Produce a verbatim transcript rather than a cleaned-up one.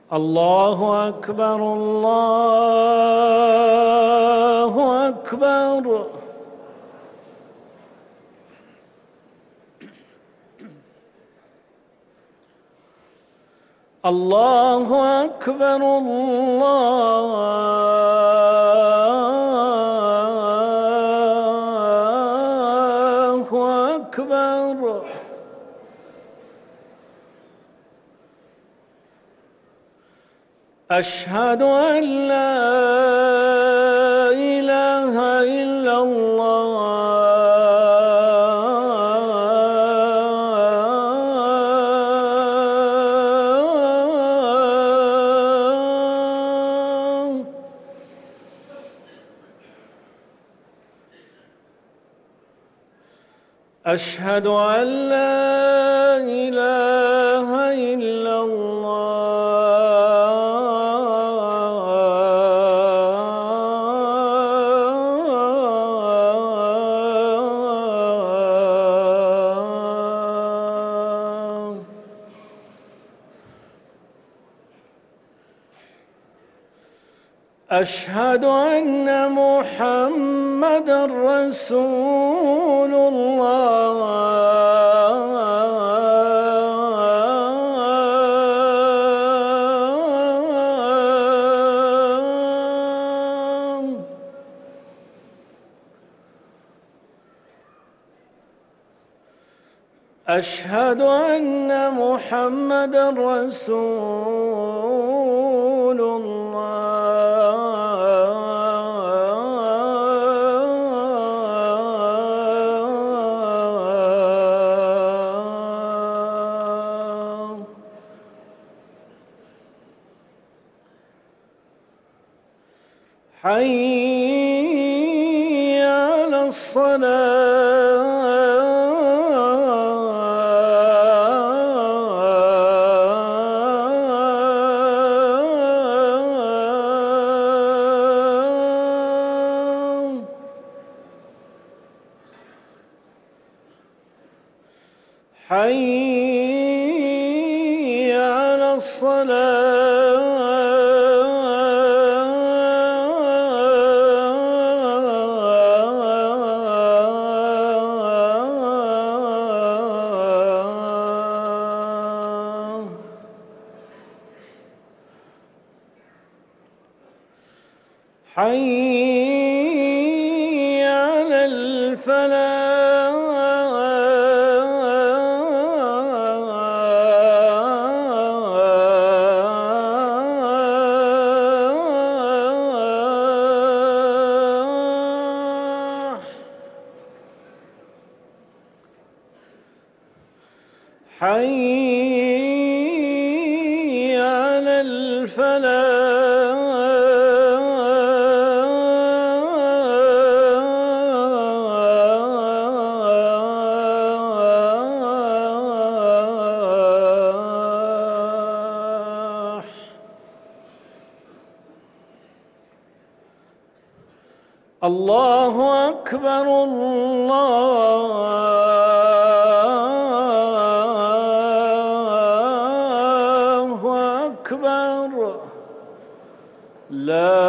الله أكبر الله أكبر. الله أكبر الله أكبر. أشهد أن لا إله إلا الله أشهد أن لا إله إلا الله. أشهد أن محمدًا رسول الله. أشهد أن محمدًا رسول الله. حي على الصلاة. حي على الصلاة. حي على الفلاح. حي على الفلاح. الله أكبر الله أكبر. لا